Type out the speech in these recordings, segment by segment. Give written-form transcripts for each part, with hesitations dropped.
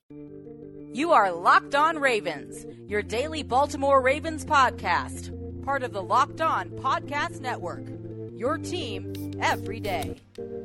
You are Locked On Ravens, your daily Baltimore Ravens podcast, part of the Locked On Podcast Network, your team every day.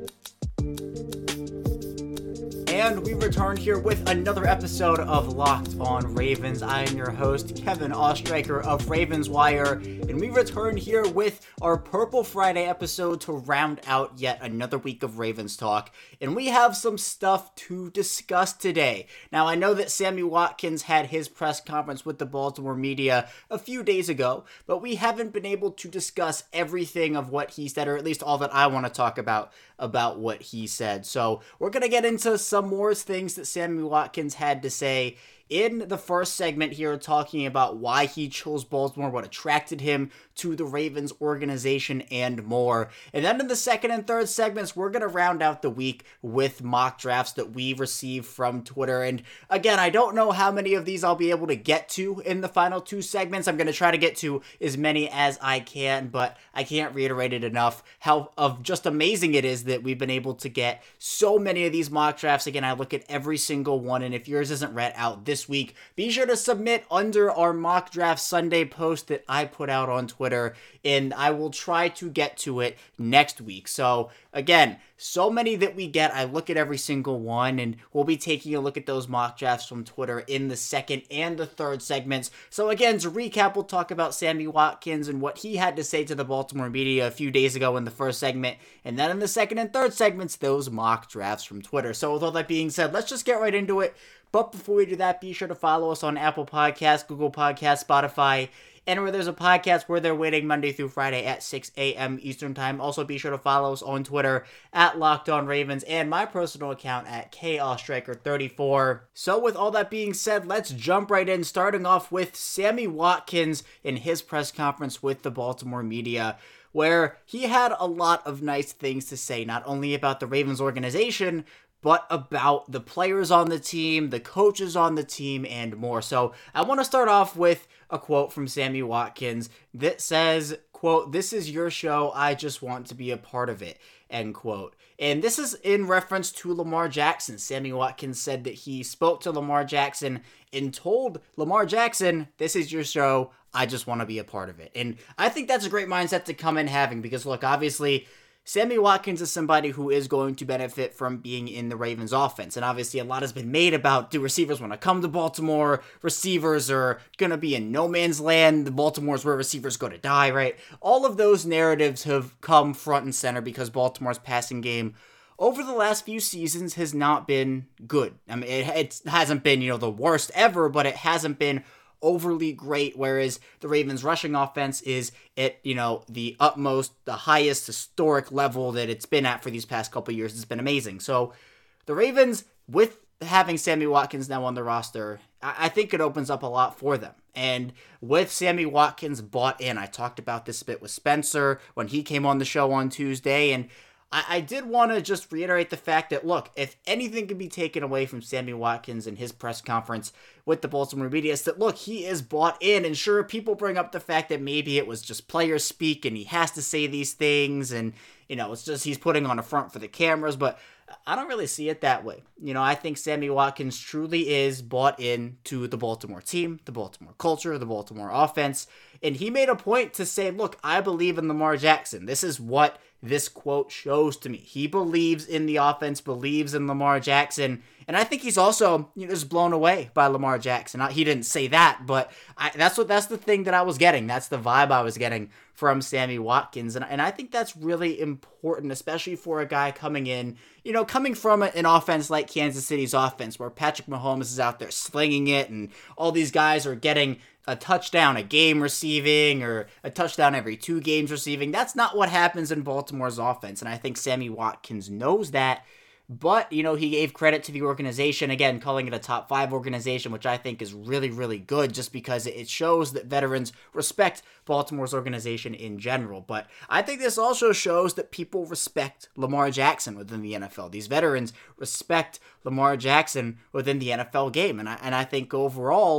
And we return here with another episode of Locked On Ravens. I am your host, Kevin Ostreicher of Ravens Wire, and we return here with our Purple Friday episode to round out yet another week of Ravens talk. And we have some stuff to discuss today. Now, I know that Sammy Watkins had his press conference with the Baltimore media a few days ago, but we haven't been able to discuss everything of what he said, or at least all that I want to talk about what he said. So we're going to get into some more things that Sammy Watkins had to say in the first segment here, talking about why he chose Baltimore, what attracted him to the Ravens organization, and more. And then in the second and third segments, we're going to round out the week with mock drafts that we received from Twitter. And again, I don't know how many of these I'll be able to get to in the final two segments. I'm going to try to get to as many as I can, but I can't reiterate it enough how just amazing it is that we've been able to get so many of these mock drafts. Again, I look at every single one, and if yours isn't read out this week, be sure to submit under our mock draft Sunday post that I put out on Twitter, and I will try to get to it next week. So again, so many that we get, I look at every single one, and we'll be taking a look at those mock drafts from Twitter in the second and the third segments. So again, to recap, we'll talk about Sammy Watkins and what he had to say to the Baltimore media a few days ago in the first segment, and then in the second and third segments, those mock drafts from Twitter. So with all that being said, let's just get right into it. But before we do that, be sure to follow us on Apple Podcasts, Google Podcasts, Spotify, and where there's a podcast where they're waiting Monday through Friday at 6 a.m. Eastern Time. Also, be sure to follow us on Twitter at Locked On Ravens and my personal account at KOstriker34. So with all that being said, let's jump right in, starting off with Sammy Watkins in his press conference with the Baltimore media, where he had a lot of nice things to say, not only about the Ravens organization, but about the players on the team, the coaches on the team, and more. So I want to start off with a quote from Sammy Watkins that says, quote, "This is your show. I just want to be a part of it," end quote. And this is in reference to Lamar Jackson. Sammy Watkins said that he spoke to Lamar Jackson and told Lamar Jackson, "This is your show. I just want to be a part of it." And I think that's a great mindset to come in having, because look, obviously, Sammy Watkins is somebody who is going to benefit from being in the Ravens offense. And obviously a lot has been made about, do receivers want to come to Baltimore? Receivers are going to be in no man's land. The Baltimore's where receivers go to die, right? All of those narratives have come front and center because Baltimore's passing game over the last few seasons has not been good. I mean, it hasn't been, the worst ever, but it hasn't been overly great, whereas the Ravens rushing offense is at, the utmost, the highest historic level that it's been at for these past couple of years. It's been amazing. So the Ravens, with having Sammy Watkins now on the roster, I think it opens up a lot for them. And with Sammy Watkins bought in, I talked about this a bit with Spencer when he came on the show on Tuesday, and I did want to just reiterate the fact that, look, if anything can be taken away from Sammy Watkins in his press conference with the Baltimore media, is that, look, he is bought in. And sure, people bring up the fact that maybe it was just player speak and he has to say these things and, it's just he's putting on a front for the cameras, but I don't really see it that way. I think Sammy Watkins truly is bought in to the Baltimore team, the Baltimore culture, the Baltimore offense, and he made a point to say, look, I believe in Lamar Jackson. This is what this quote shows to me. He believes in the offense, believes in Lamar Jackson, and I think he's also just blown away by Lamar Jackson. He didn't say that, but that's the thing that I was getting. That's the vibe I was getting from Sammy Watkins, and I think that's really important, especially for a guy coming in, coming from an offense like Kansas City's offense, where Patrick Mahomes is out there slinging it, and all these guys are getting a touchdown a game receiving, or a touchdown every 2 games receiving. That's not what happens in Baltimore's offense, and I think Sammy Watkins knows that. But, he gave credit to the organization, again, calling it a top 5 organization, which I think is really, really good, just because it shows that veterans respect Baltimore's organization in general. But I think this also shows that people respect Lamar Jackson within the NFL. These veterans respect Lamar Jackson within the NFL game. And I think overall,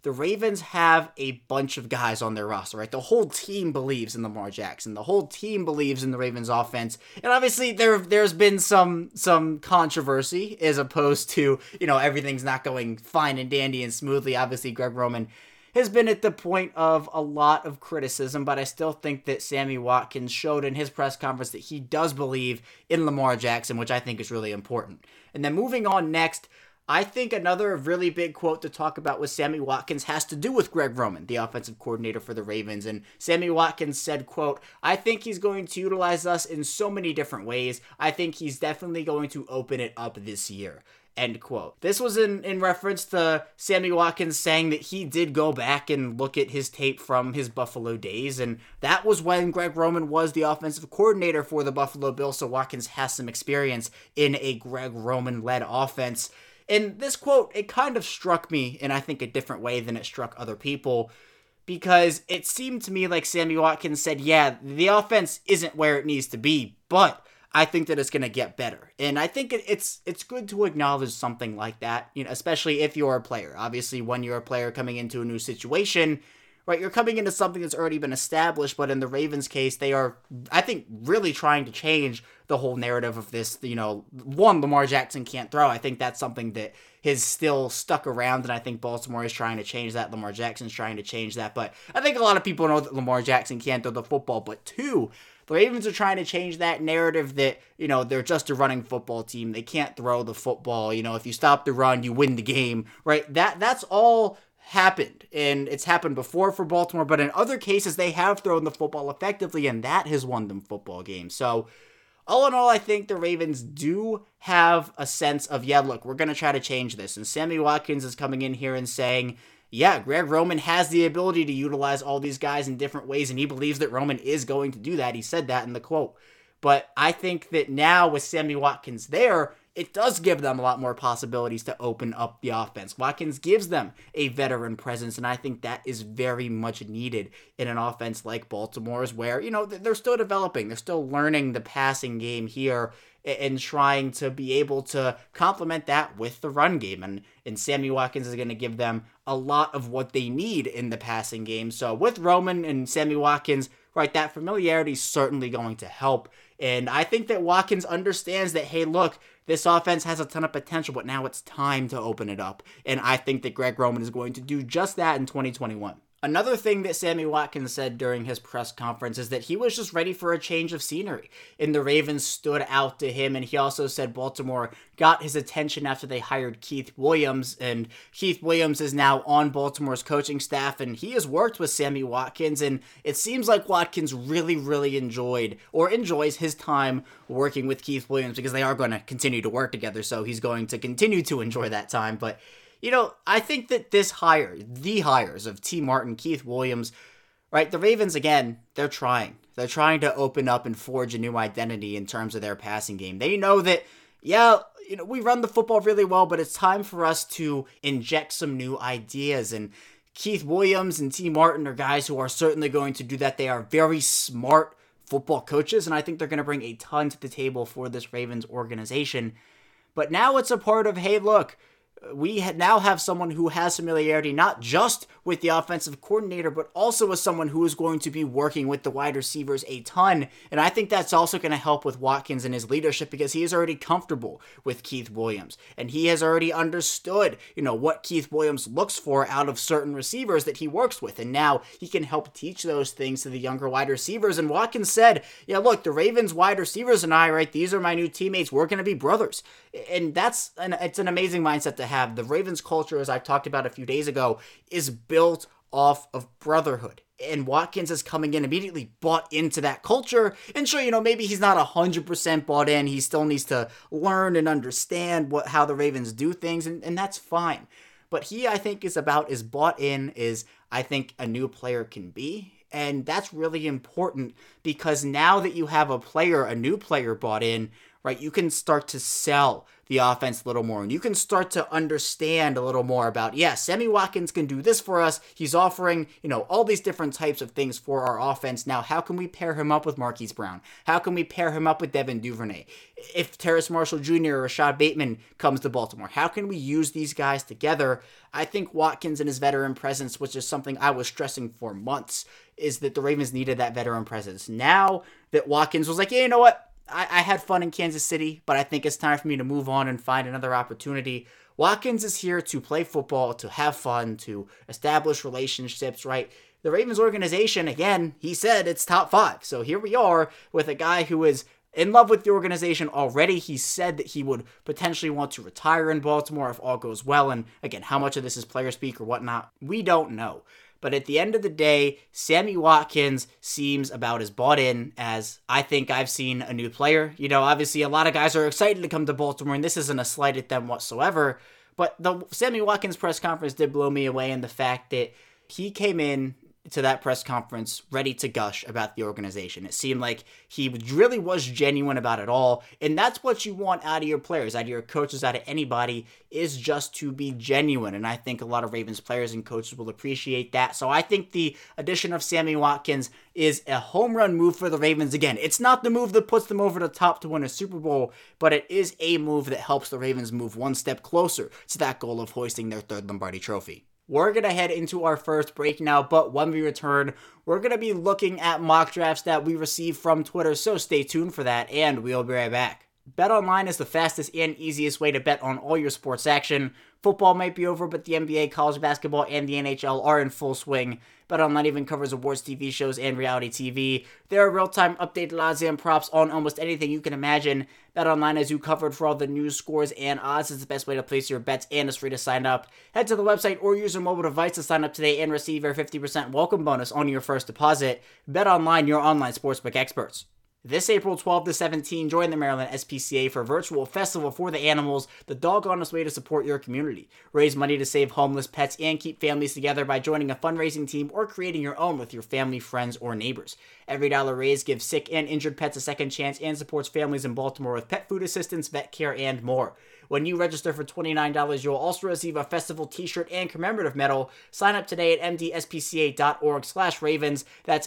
the Ravens have a bunch of guys on their roster, right? The whole team believes in Lamar Jackson. The whole team believes in the Ravens offense. And obviously there's been some controversy as opposed to, everything's not going fine and dandy and smoothly. Obviously, Greg Roman has been at the point of a lot of criticism, but I still think that Sammy Watkins showed in his press conference that he does believe in Lamar Jackson, which I think is really important. And then moving on next, I think another really big quote to talk about with Sammy Watkins has to do with Greg Roman, the offensive coordinator for the Ravens. And Sammy Watkins said, quote, "I think he's going to utilize us in so many different ways. I think he's definitely going to open it up this year." End quote. This was in reference to Sammy Watkins saying that he did go back and look at his tape from his Buffalo days, and that was when Greg Roman was the offensive coordinator for the Buffalo Bills, so Watkins has some experience in a Greg Roman-led offense. And this quote, it kind of struck me in, I think, a different way than it struck other people, because it seemed to me like Sammy Watkins said, yeah, the offense isn't where it needs to be, but I think that it's going to get better. And I think it's good to acknowledge something like that, especially if you're a player. Obviously, when you're a player coming into a new situation, right, you're coming into something that's already been established, but in the Ravens' case, they are, I think, really trying to change the whole narrative of this, one, Lamar Jackson can't throw. I think that's something that has still stuck around, and I think Baltimore is trying to change that. Lamar Jackson's trying to change that, but I think a lot of people know that Lamar Jackson can't throw the football, but two, the Ravens are trying to change that narrative that, they're just a running football team. They can't throw the football. If you stop the run, you win the game, right? That's all happened, and it's happened before for Baltimore, but in other cases, they have thrown the football effectively, and that has won them football games. So, all in all, I think the Ravens do have a sense of, yeah, look, we're going to try to change this. And Sammy Watkins is coming in here and saying, yeah, Greg Roman has the ability to utilize all these guys in different ways, and he believes that Roman is going to do that. He said that in the quote. But I think that now with Sammy Watkins there, it does give them a lot more possibilities to open up the offense. Watkins gives them a veteran presence, and I think that is very much needed in an offense like Baltimore's where, they're still developing. They're still learning the passing game here and trying to be able to complement that with the run game. And Sammy Watkins is going to give them a lot of what they need in the passing game. So with Roman and Sammy Watkins, right, that familiarity is certainly going to help. And I think that Watkins understands that, hey, look, this offense has a ton of potential, but now it's time to open it up. And I think that Greg Roman is going to do just that in 2021. Another thing that Sammy Watkins said during his press conference is that he was just ready for a change of scenery, and the Ravens stood out to him, and he also said Baltimore got his attention after they hired Keith Williams, and Keith Williams is now on Baltimore's coaching staff, and he has worked with Sammy Watkins, and it seems like Watkins really, really enjoys his time working with Keith Williams, because they are going to continue to work together, so he's going to continue to enjoy that time. But I think that the hires of T. Martin, Keith Williams, right, the Ravens, again, they're trying. They're trying to open up and forge a new identity in terms of their passing game. They know that, we run the football really well, but it's time for us to inject some new ideas. And Keith Williams and T. Martin are guys who are certainly going to do that. They are very smart football coaches, and I think they're going to bring a ton to the table for this Ravens organization. But now it's a part of, hey, look, we now have someone who has familiarity not just with the offensive coordinator, but also with someone who is going to be working with the wide receivers a ton. And I think that's also going to help with Watkins and his leadership, because he is already comfortable with Keith Williams. And he has already understood, what Keith Williams looks for out of certain receivers that he works with. And now he can help teach those things to the younger wide receivers. And Watkins said, yeah, look, the Ravens wide receivers and I, right, these are my new teammates. We're going to be brothers. And it's an amazing mindset to have. The Ravens culture, as I talked about a few days ago, is built off of brotherhood. And Watkins is coming in immediately bought into that culture. And sure, maybe he's not 100% bought in. He still needs to learn and understand how the Ravens do things, and that's fine. But he, I think, is about as bought in as I think a new player can be. And that's really important, because now that you have a new player bought in, right? You can start to sell the offense a little more, and you can start to understand a little more about, yeah, Sammy Watkins can do this for us. He's offering, all these different types of things for our offense. Now, how can we pair him up with Marquise Brown? How can we pair him up with Devin Duvernay? If Terrace Marshall Jr. or Rashad Bateman comes to Baltimore, how can we use these guys together? I think Watkins and his veteran presence, which is something I was stressing for months, is that the Ravens needed that veteran presence. Now that Watkins was like, yeah, you know what? I had fun in Kansas City, but I think it's time for me to move on and find another opportunity. Watkins is here to play football, to have fun, to establish relationships, right? The Ravens organization, again, he said it's top 5. So here we are with a guy who is in love with the organization already. He said that he would potentially want to retire in Baltimore if all goes well. And again, how much of this is player speak or whatnot, we don't know. But at the end of the day, Sammy Watkins seems about as bought in as I think I've seen a new player. Obviously a lot of guys are excited to come to Baltimore, and this isn't a slight at them whatsoever. But the Sammy Watkins press conference did blow me away in the fact that he came in to that press conference ready to gush about the organization. It seemed like he really was genuine about it all, and that's what you want out of your players, out of your coaches, out of anybody, is just to be genuine, and I think a lot of Ravens players and coaches will appreciate that. So I think the addition of Sammy Watkins is a home run move for the Ravens. Again, it's not the move that puts them over the top to win a Super Bowl, but it is a move that helps the Ravens move one step closer to that goal of hoisting their 3rd Lombardi trophy. We're going to head into our first break now, but when we return, we're going to be looking at mock drafts that we received from Twitter, so stay tuned for that, and we'll be right back. BetOnline is the fastest and easiest way to bet on all your sports action. Football might be over, but the NBA, college basketball, and the NHL are in full swing. BetOnline even covers awards, TV shows, and reality TV. There are real-time updated odds and props on almost anything you can imagine. BetOnline has you covered for all the news, scores, and odds. It's the best way to place your bets, and it's free to sign up. Head to the website or use your mobile device to sign up today and receive your 50% welcome bonus on your first deposit. BetOnline, your online sportsbook experts. This April 12 to 17, join the Maryland SPCA for a virtual festival for the animals, the doggonest way to support your community. Raise money to save homeless pets and keep families together by joining a fundraising team or creating your own with your family, friends, or neighbors. Every dollar raised gives sick and injured pets a second chance and supports families in Baltimore with pet food assistance, vet care, and more. When you register for $29, you'll also receive a festival t-shirt and commemorative medal. Sign up today at mdspca.org/ravens. That's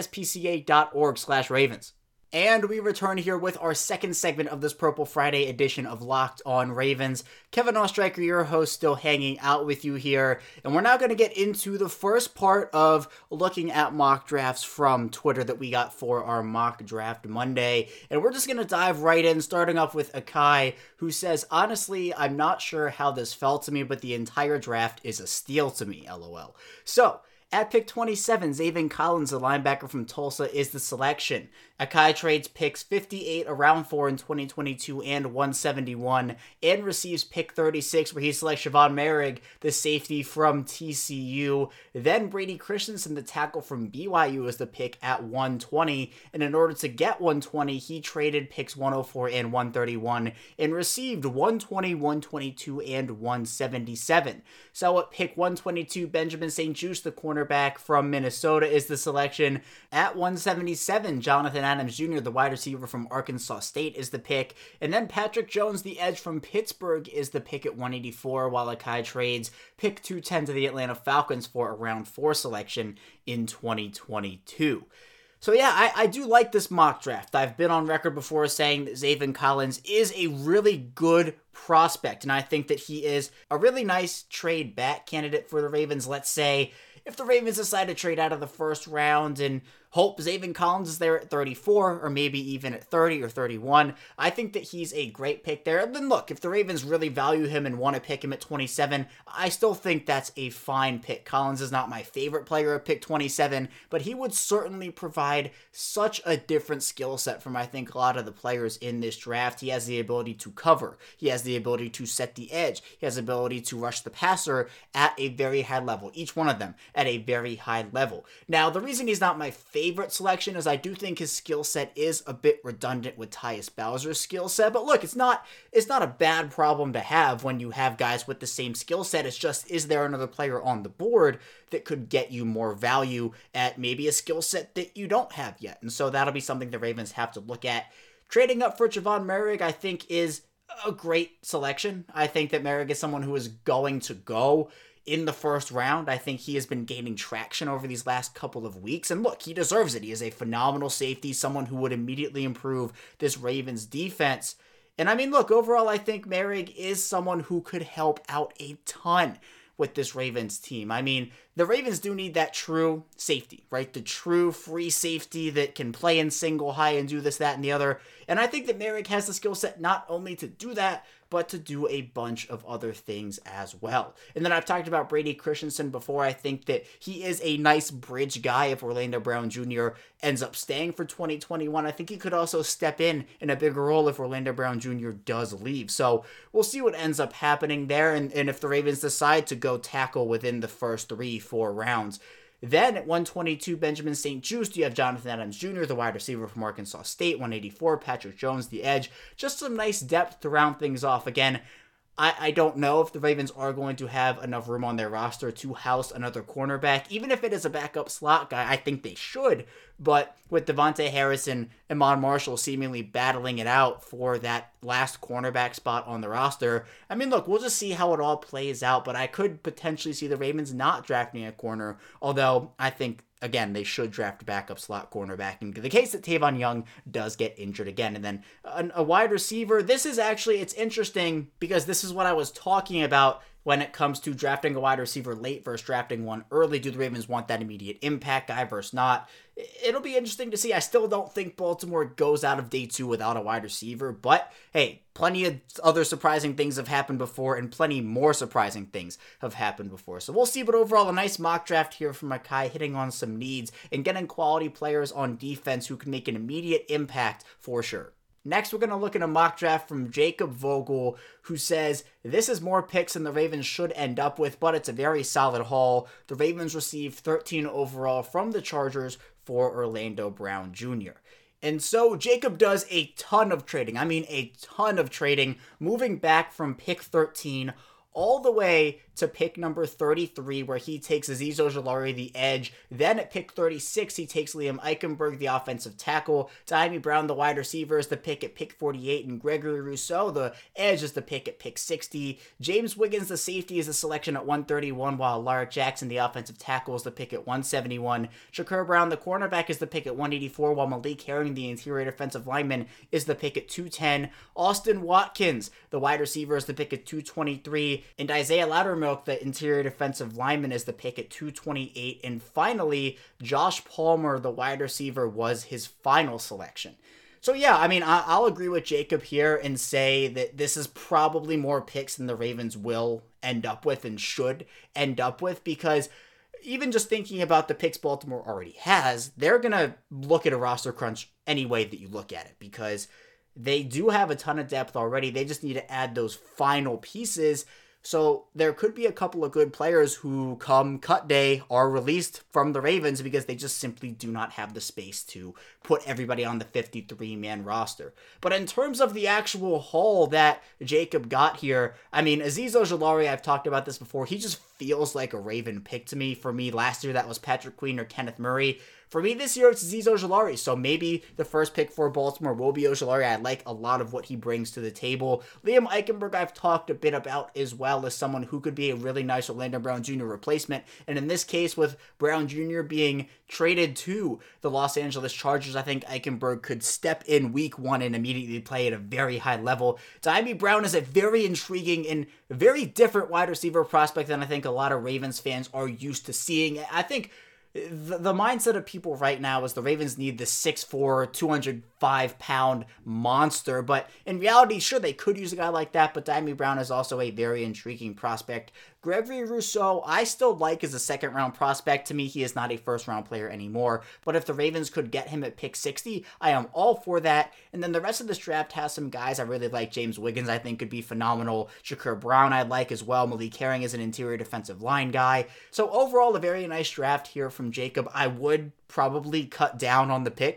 mdspca.org/ravens. And we return here with our second segment of this Purple Friday edition of Locked On Ravens. Kevin Ostreicher, your host, still hanging out with you here. And we're now going to get into the first part of looking at mock drafts from Twitter that we got for our Mock Draft Monday. And we're just going to dive right in, starting off with Akai, who says, honestly, I'm not sure how this felt to me, but the entire draft is a steal to me, LOL. So, at pick 27, Zaven Collins, the linebacker from Tulsa, is the selection. Akai trades picks 58 around 4 in 2022 and 171, and receives pick 36, where he selects Siobhan Merrick, the safety from TCU. Then Brady Christensen, the tackle from BYU, is the pick at 120, and in order to get 120, he traded picks 104 and 131, and received 120, 122, and 177. So at pick 122, Benjamin St. Juste, the cornerback from Minnesota, is the selection. At 177, Jonathan Adams Jr., the wide receiver from Arkansas State, is the pick. And then Patrick Jones, the edge from Pittsburgh, is the pick at 184, while Akai trades pick 210 to the Atlanta Falcons for a round 4 selection in 2022. So yeah, I do like this mock draft. I've been on record before saying that Zaven Collins is a really good prospect, and I think that he is a really nice trade back candidate for the Ravens. Let's say if the Ravens decide to trade out of the first round and hope Zaven Collins is there at 34 or maybe even at 30 or 31, I think that he's a great pick there. And then look, if the Ravens really value him and want to pick him at 27, I still think that's a fine pick. Collins is not my favorite player at pick 27, but he would certainly provide such a different skill set from I think a lot of the players in this draft. He has the ability to cover. He has the ability to set the edge. He has the ability to rush the passer at a very high level. Each one of them at a very high level. Now, the reason he's not my favorite selection is I do think his skill set is a bit redundant with Tyus Bowser's skill set, but look, it's not a bad problem to have when you have guys with the same skill set. It's just, is there another player on the board that could get you more value at maybe a skill set that you don't have yet? And so that'll be something the Ravens have to look at. Trading up for Javon Merrick, I think, is a great selection. I think that Merrick is someone who is going to go in the first round. I think he has been gaining traction over these last couple of weeks. And look, he deserves it. He is a phenomenal safety, someone who would immediately improve this Ravens defense. And I mean, look, overall, I think Merrick is someone who could help out a ton with this Ravens team. I mean, the Ravens do need that true safety, right? The true free safety that can play in single high and do this, that, and the other. And I think that Merrick has the skill set not only to do that, but to do a bunch of other things as well. And then I've talked about Brady Christensen before. I think that he is a nice bridge guy if Orlando Brown Jr. ends up staying for 2021. I think he could also step in a bigger role if Orlando Brown Jr. does leave. So we'll see what ends up happening there, and if the Ravens decide to go tackle within the first 3-4 rounds. Then at 122, Benjamin St-Juste, you have Jonathan Adams Jr., the wide receiver from Arkansas State. 184, Patrick Jones, the edge. Just some nice depth to round things off. Again, I don't know if the Ravens are going to have enough room on their roster to house another cornerback. Even if it is a backup slot guy, I think they should. But with Devontae Harris and Iman Marshall seemingly battling it out for that last cornerback spot on the roster, I mean, look, we'll just see how it all plays out. But I could potentially see the Ravens not drafting a corner, although I think, again, they should draft a backup slot cornerback in the case that Tavon Young does get injured again. And then a wide receiver, this is actually, it's interesting because this is what I was talking about when it comes to drafting a wide receiver late versus drafting one early. Do the Ravens want that immediate impact guy versus not? It'll be interesting to see. I still don't think Baltimore goes out of day 2 without a wide receiver, but hey, plenty of other surprising things have happened before, and plenty more surprising things have happened before. So we'll see, but overall, a nice mock draft here from Makai, hitting on some needs and getting quality players on defense who can make an immediate impact for sure. Next, we're going to look at a mock draft from Jacob Vogel, who says, this is more picks than the Ravens should end up with, but it's a very solid haul. The Ravens received 13 overall from the Chargers for Orlando Brown Jr. And so Jacob does a ton of trading. I mean, a ton of trading, moving back from pick 13 all the way to pick number 33, where he takes Azeez Ojulari, the edge. Then at pick 36, he takes Liam Eichenberg, the offensive tackle. Dyami Brown, the wide receiver, is the pick at pick 48. And Gregory Rousseau, the edge, is the pick at pick 60. James Wiggins, the safety, is the selection at 131, while Alaric Jackson, the offensive tackle, is the pick at 171. Shakur Brown, the cornerback, is the pick at 184, while Malik Herring, the interior defensive lineman, is the pick at 210. Austin Watkins, the wide receiver, is the pick at 223. And Isaiah Loudermilk, the interior defensive lineman, is the pick at 228. And finally, Josh Palmer, the wide receiver, was his final selection. So yeah, I mean, I'll agree with Jacob here and say that this is probably more picks than the Ravens will end up with and should end up with, because even just thinking about the picks Baltimore already has, they're going to look at a roster crunch any way that you look at it, because they do have a ton of depth already. They just need to add those final pieces. So there could be a couple of good players who come cut day are released from the Ravens because they just simply do not have the space to put everybody on the 53-man roster. But in terms of the actual haul that Jacob got here, I mean, Azeez Ojulari, I've talked about this before, he just feels like a Raven pick to me. For me, last year that was Patrick Queen or Kenneth Murray. For me this year, it's Azeez Ojulari. So maybe the first pick for Baltimore will be Ojulari. I like a lot of what he brings to the table. Liam Eichenberg, I've talked a bit about as well as someone who could be a really nice Orlando Brown Jr. replacement. And in this case, with Brown Jr. being traded to the Los Angeles Chargers, I think Eichenberg could step in week 1 and immediately play at a very high level. Dyami Brown is a very intriguing and very different wide receiver prospect than I think a lot of Ravens fans are used to seeing. I think the mindset of people right now is the Ravens need the 6'4", 205-pound monster. But in reality, sure, they could use a guy like that, but Dyami Brown is also a very intriguing prospect. Gregory Rousseau, I still like as a second-round prospect. To me, he is not a first-round player anymore. But if the Ravens could get him at pick 60, I am all for that. And then the rest of this draft has some guys I really like. James Wiggins, I think, could be phenomenal. Shakur Brown, I like as well. Malik Herring is an interior defensive line guy. So overall, a very nice draft here from Jacob. I would probably cut down on the picks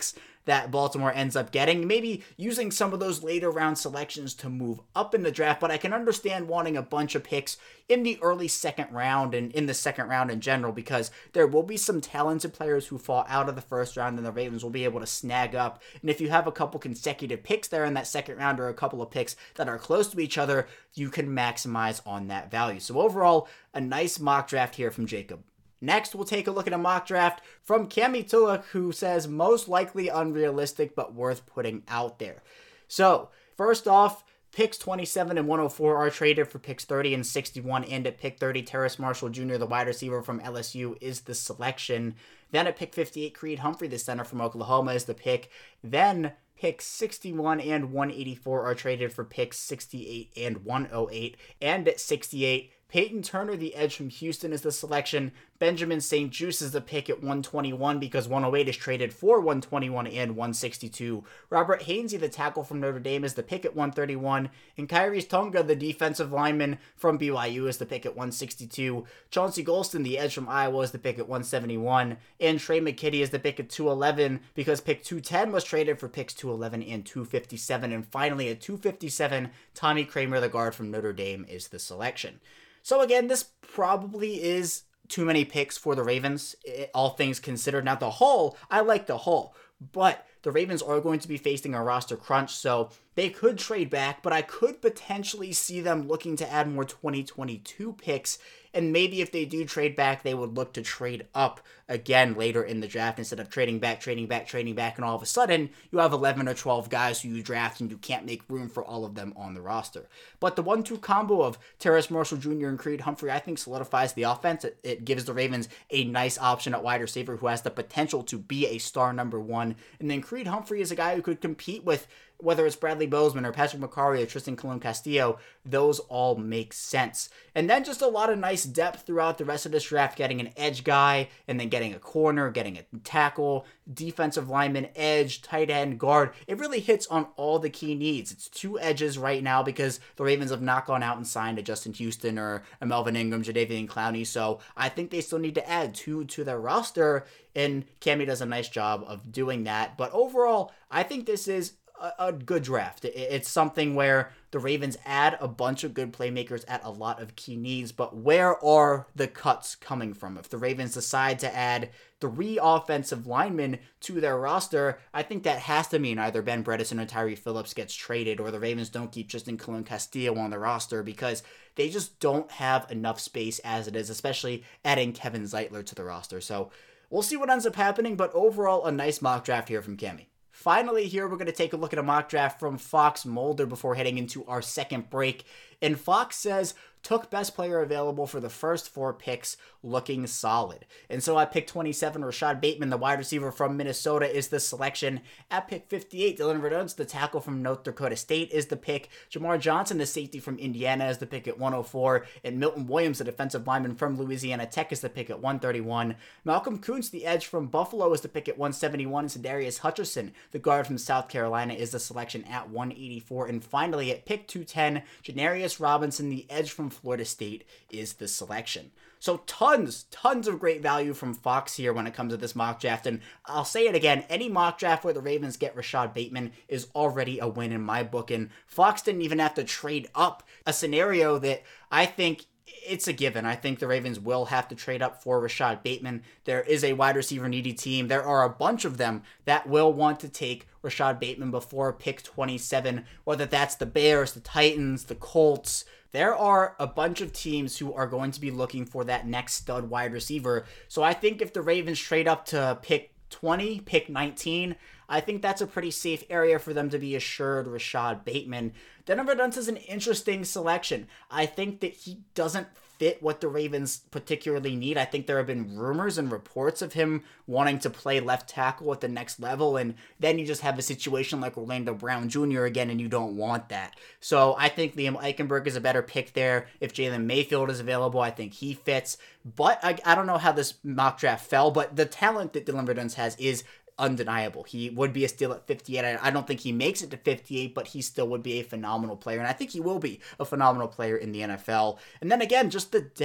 that Baltimore ends up getting, maybe using some of those later round selections to move up in the draft, but I can understand wanting a bunch of picks in the early second round and in the second round in general, because there will be some talented players who fall out of the first round and the Ravens will be able to snag up. And if you have a couple consecutive picks there in that second round, or a couple of picks that are close to each other, you can maximize on that value. So overall, a nice mock draft here from Jacob. Next, we'll take a look at a mock draft from Cami Tulloch, who says most likely unrealistic but worth putting out there. So, first off, picks 27 and 104 are traded for picks 30 and 61, and at pick 30, Terrace Marshall Jr., the wide receiver from LSU, is the selection. Then at pick 58, Creed Humphrey, the center from Oklahoma, is the pick. Then picks 61 and 184 are traded for picks 68 and 108, and at 68, Peyton Turner, the edge from Houston, is the selection. Benjamin St. Juste is the pick at 121 because 108 is traded for 121 and 162. Robert Hainsey, the tackle from Notre Dame, is the pick at 131. And Kyrie's Tonga, the defensive lineman from BYU, is the pick at 162. Chauncey Golston, the edge from Iowa, is the pick at 171. And Trey McKitty is the pick at 211 because pick 210 was traded for picks 211 and 257. And finally, at 257, Tommy Kramer, the guard from Notre Dame, is the selection. So again, this probably is too many picks for the Ravens, all things considered. Now, the haul, I like the haul, but the Ravens are going to be facing a roster crunch, so they could trade back, but I could potentially see them looking to add more 2022 picks, and maybe if they do trade back, they would look to trade up again later in the draft instead of trading back, and all of a sudden, you have 11 or 12 guys who you draft, and you can't make room for all of them on the roster. But the 1-2 combo of Terrace Marshall Jr. and Creed Humphrey, I think, solidifies the offense. It gives the Ravens a nice option at wide receiver who has the potential to be a star number one, and then Creed Humphrey is a guy who could compete with whether it's Bradley Bozeman or Patrick McCarry or Tristan Colon Castillo. Those all make sense. And then just a lot of nice depth throughout the rest of this draft, getting an edge guy, and then getting a corner, getting a tackle, defensive lineman, edge, tight end, guard. It really hits on all the key needs. It's two edges right now because the Ravens have not gone out and signed a Justin Houston or a Melvin Ingram, Jadeveon Clowney, so I think they still need to add two to their roster, and Cami does a nice job of doing that. But overall, I think this is a good draft. It's something where the Ravens add a bunch of good playmakers at a lot of key needs, but where are the cuts coming from? If the Ravens decide to add 3 offensive linemen to their roster, I think that has to mean either Ben Bredeson or Tyree Phillips gets traded, or the Ravens don't keep Tristan Colon Castillo on the roster because they just don't have enough space as it is, especially adding Kevin Zeitler to the roster. So we'll see what ends up happening, but overall, a nice mock draft here from Cami. Finally, here we're going to take a look at a mock draft from Fox Mulder before heading into our second break. And Fox says, took best player available for the first 4 picks, looking solid. And so at pick 27, Rashad Bateman, the wide receiver from Minnesota, is the selection. At pick 58, Dylan Verdunce, the tackle from North Dakota State, is the pick. Jamar Johnson, the safety from Indiana, is the pick at 104. And Milton Williams, the defensive lineman from Louisiana Tech, is the pick at 131. Malcolm Kuntz, the edge from Buffalo, is the pick at 171. And Sedarius Hutcherson, the guard from South Carolina, is the selection at 184. And finally, at pick 210, Janarius Robinson, the edge from Florida State, is the selection. So tons of great value from Fox here when it comes to this mock draft. And I'll say it again, any mock draft where the Ravens get Rashad Bateman is already a win in my book. And Fox didn't even have to trade up, a scenario that I think it's a given. I think the Ravens will have to trade up for Rashad Bateman. There is a wide receiver needy team. There are a bunch of them that will want to take Rashad Bateman before pick 27, whether that's the Bears, the Titans, the Colts. There are a bunch of teams who are going to be looking for that next stud wide receiver. So I think if the Ravens trade up to pick 20, pick 19, I think that's a pretty safe area for them to be assured Rashad Bateman. Dylan Verdunce is an interesting selection. I think that he doesn't fit what the Ravens particularly need. I think there have been rumors and reports of him wanting to play left tackle at the next level, and then you just have a situation like Orlando Brown Jr. again, and you don't want that. So I think Liam Eichenberg is a better pick there. If Jalen Mayfield is available, I think he fits. But I don't know how this mock draft fell, but the talent that Dylan Verdunce has is undeniable. He would be a steal at 58. I don't think he makes it to 58, but he still would be a phenomenal player, and I think he will be a phenomenal player in the NFL. And then again, just the depth.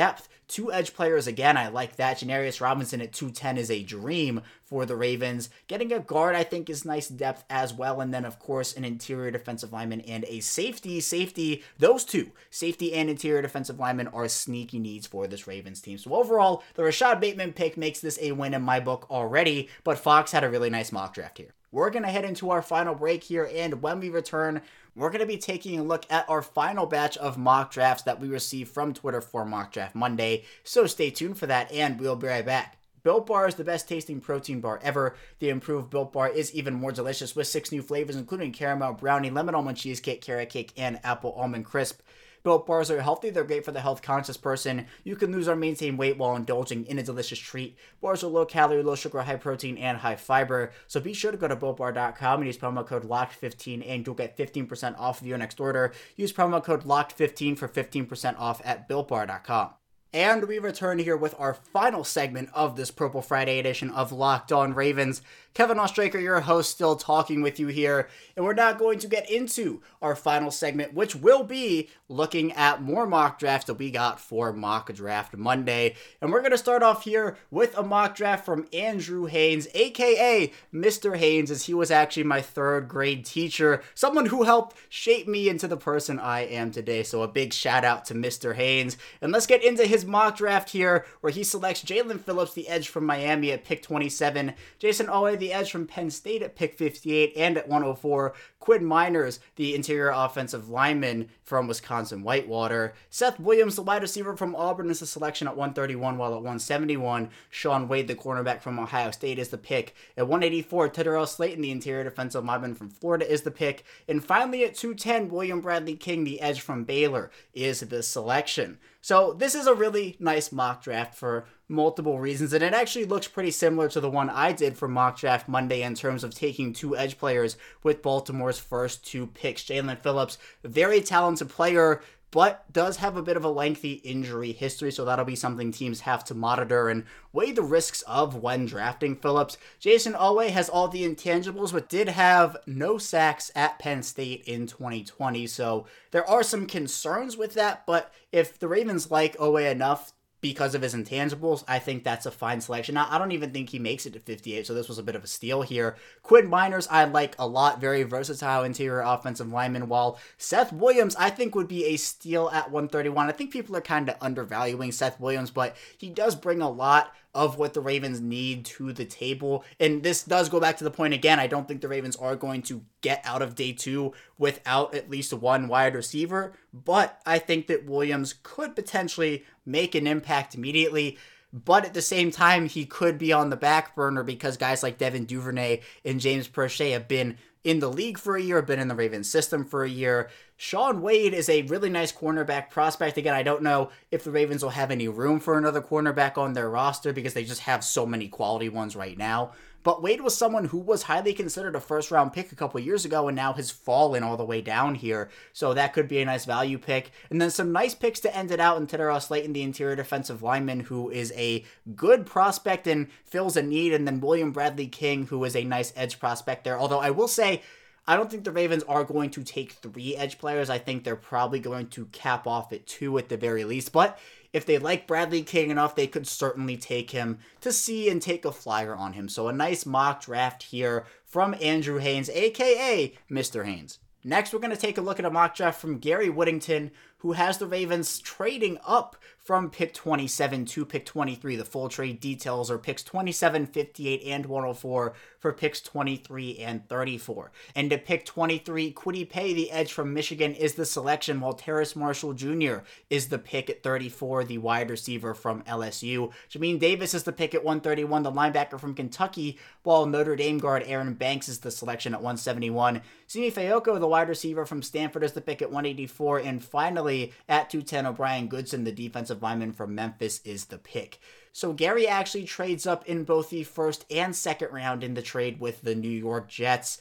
2 edge players again, I like that. Janarius Robinson at 210 is a dream for the Ravens. Getting a guard, I think, is nice depth as well. And then, of course, an interior defensive lineman and a safety. Those two, safety and interior defensive lineman, are sneaky needs for this Ravens team. So overall, the Rashad Bateman pick makes this a win in my book already, but Fox had a really nice mock draft here. We're going to head into our final break here, and when we return, we're going to be taking a look at our final batch of mock drafts that we received from Twitter for Mock Draft Monday. So stay tuned for that, and we'll be right back. Built Bar is the best tasting protein bar ever. The improved Built Bar is even more delicious with 6 new flavors, including caramel brownie, lemon almond cheesecake, carrot cake, and apple almond crisp. Built Bars are healthy. They're great for the health-conscious person. You can lose or maintain weight while indulging in a delicious treat. Bars are low-calorie, low-sugar, high-protein, and high-fiber. So be sure to go to BuiltBar.com and use promo code LOCKED15, and you'll get 15% off of your next order. Use promo code LOCKED15 for 15% off at BuiltBar.com. And we return here with our final segment of this Purple Friday edition of Locked On Ravens. Kevin Oestreicher, your host, still talking with you here. And we're now going to get into our final segment, which will be looking at more mock drafts that we got for Mock Draft Monday. And we're going to start off here with a mock draft from Andrew Haynes, a.k.a. Mr. Haynes, as he was actually my 3rd grade teacher, someone who helped shape me into the person I am today. So a big shout out to Mr. Haynes. And let's get into his mock draft here, where he selects Jaelan Phillips, the edge from Miami, at pick 27, Jayson Oweh, the edge from Penn State, at pick 58, and at 104, Quinn Miners, the interior offensive lineman from Wisconsin Whitewater, Seth Williams, the wide receiver from Auburn, is the selection at 131, while at 171, Shaun Wade, the cornerback from Ohio State, is the pick. At 184, Terrell Slayton, the interior defensive lineman from Florida, is the pick. And finally at 210, William Bradley King, the edge from Baylor, is the selection. So this is a really nice mock draft for multiple reasons, and it actually looks pretty similar to the one I did for Mock Draft Monday in terms of taking 2 edge players with Baltimore's first 2 picks. Jaelan Phillips, very talented player, but does have a bit of a lengthy injury history, so that'll be something teams have to monitor and weigh the risks of when drafting Phillips. Jayson Oweh has all the intangibles, but did have no sacks at Penn State in 2020, so there are some concerns with that, but if the Ravens like Oweh enough because of his intangibles, I think that's a fine selection. Now, I don't even think he makes it to 58, so this was a bit of a steal here. Quinn Miners, I like a lot. Very versatile interior offensive lineman, while Seth Williams, I think, would be a steal at 131. I think people are kind of undervaluing Seth Williams, but he does bring a lot of what the Ravens need to the table. And this does go back to the point again, I don't think the Ravens are going to get out of day 2 without at least 1 wide receiver, but I think that Williams could potentially make an impact immediately. But at the same time, he could be on the back burner because guys like Devin Duvernay and James Proche have been in the league for a year, have been in the Ravens system for a year. Shaun Wade is a really nice cornerback prospect. Again, I don't know if the Ravens will have any room for another cornerback on their roster because they just have so many quality ones right now. But Wade was someone who was highly considered a first-round pick a couple years ago and now has fallen all the way down here. So that could be a nice value pick. And then some nice picks to end it out in Terrell Slayton, the interior defensive lineman, who is a good prospect and fills a need. And then William Bradley King, who is a nice edge prospect there. Although I will say, I don't think the Ravens are going to take 3 edge players. I think they're probably going to cap off at 2 at the very least. But if they like Bradley King enough, they could certainly take him to see and take a flyer on him. So a nice mock draft here from Andrew Haynes, a.k.a. Mr. Haynes. Next, we're going to take a look at a mock draft from Gary Whittington, who has the Ravens trading up from pick 27 to pick 23. The full trade details are picks 27, 58, and 104 for picks 23 and 34. And at pick 23, Kwity Paye, the edge from Michigan, is the selection, while Terrace Marshall Jr. is the pick at 34, the wide receiver from LSU. Jamin Davis is the pick at 131, the linebacker from Kentucky, while Notre Dame guard Aaron Banks is the selection at 171. Simi Fehoko, the wide receiver from Stanford, is the pick at 184, and finally, at 210, O'Brien Goodson, the defensive lineman from Memphis, is the pick. So Gary actually trades up in both the first and second round in the trade with the New York Jets.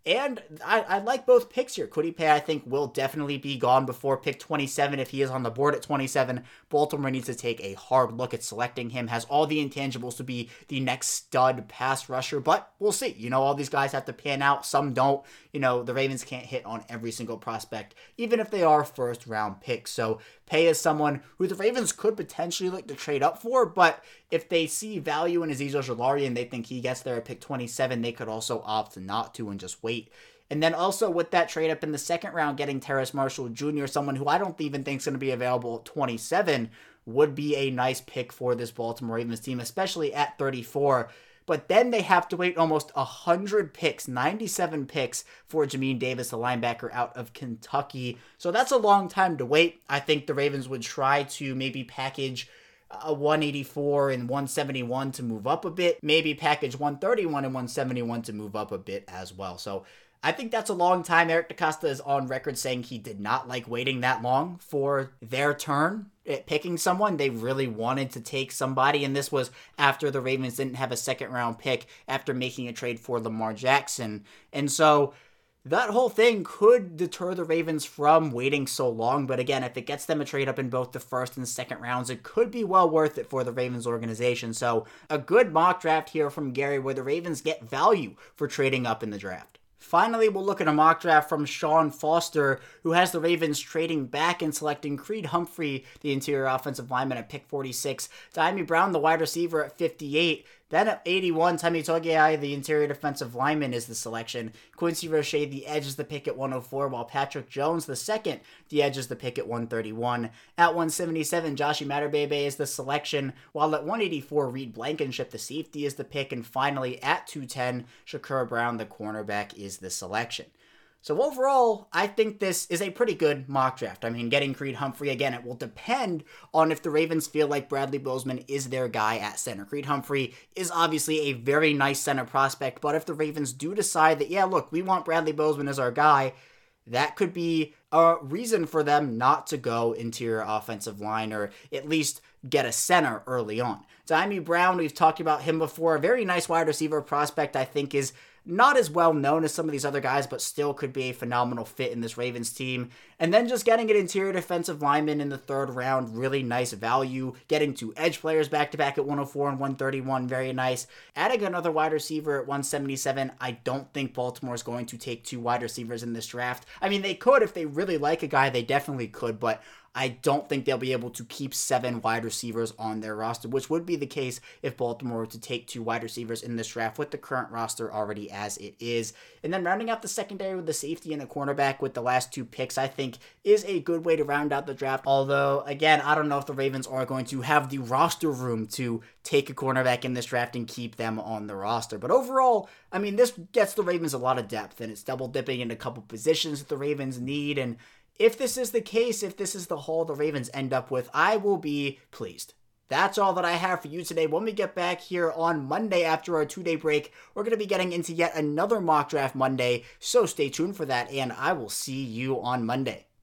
And I like both picks here. Kwity Paye, I think, will definitely be gone before pick 27. If he is on the board at 27, Baltimore needs to take a hard look at selecting him. Has all the intangibles to be the next stud pass rusher, but we'll see. All these guys have to pan out. Some don't. The Ravens can't hit on every single prospect, even if they are first-round picks. So Paye is someone who the Ravens could potentially look to trade up for, but if they see value in Azeez Ojulari and they think he gets there at pick 27, they could also opt not to and just wait. And then also with that trade up in the second round, getting Terrace Marshall Jr., someone who I don't even think is going to be available at 27, would be a nice pick for this Baltimore Ravens team, especially at 34. But then they have to wait almost 100 picks, 97 picks for Jamin Davis, the linebacker out of Kentucky. So that's a long time to wait. I think the Ravens would try to maybe package a 184 and 171 to move up a bit. Maybe package 131 and 171 to move up a bit as well. So I think that's a long time. Eric DeCosta is on record saying he did not like waiting that long for their turn at picking someone. They really wanted to take somebody, and this was after the Ravens didn't have a second round pick after making a trade for Lamar Jackson. And so that whole thing could deter the Ravens from waiting so long. But again, if it gets them a trade up in both the first and second rounds, it could be well worth it for the Ravens organization. So a good mock draft here from Gary where the Ravens get value for trading up in the draft. Finally, we'll look at a mock draft from Sean Foster, who has the Ravens trading back and selecting Creed Humphrey, the interior offensive lineman, at pick 46, Dyami Brown, the wide receiver, at 58. Then at 81, Temi Togiai, the interior defensive lineman, is the selection. Quincy Roche, the edge, is the pick at 104, while Patrick Jones, the second, the edge, is the pick at 131. At 177, Joshi Madubuike is the selection, while at 184, Reed Blankenship, the safety, is the pick. And finally, at 210, Shakur Brown, the cornerback, is the selection. So overall, I think this is a pretty good mock draft. I mean, getting Creed Humphrey, again, it will depend on if the Ravens feel like Bradley Bozeman is their guy at center. Creed Humphrey is obviously a very nice center prospect, but if the Ravens do decide that, yeah, look, we want Bradley Bozeman as our guy, that could be a reason for them not to go interior offensive line or at least get a center early on. Dyami Brown, we've talked about him before, a very nice wide receiver prospect, I think is not as well known as some of these other guys, but still could be a phenomenal fit in this Ravens team. And then just getting an interior defensive lineman in the third round, really nice value. Getting two edge players back-to-back at 104 and 131, very nice. Adding another wide receiver at 177, I don't think Baltimore is going to take two wide receivers in this draft. I mean, they could if they really like a guy, they definitely could, but I don't think they'll be able to keep 7 wide receivers on their roster, which would be the case if Baltimore were to take 2 wide receivers in this draft with the current roster already as it is. And then rounding out the secondary with the safety and a cornerback with the last 2 picks, I think is a good way to round out the draft. Although, again, I don't know if the Ravens are going to have the roster room to take a cornerback in this draft and keep them on the roster. But overall, I mean, this gets the Ravens a lot of depth, and it's double dipping in a couple positions that the Ravens need. And if this is the case, if this is the haul the Ravens end up with, I will be pleased. That's all that I have for you today. When we get back here on Monday after our 2-day break, we're going to be getting into yet another Mock Draft Monday, so stay tuned for that, and I will see you on Monday.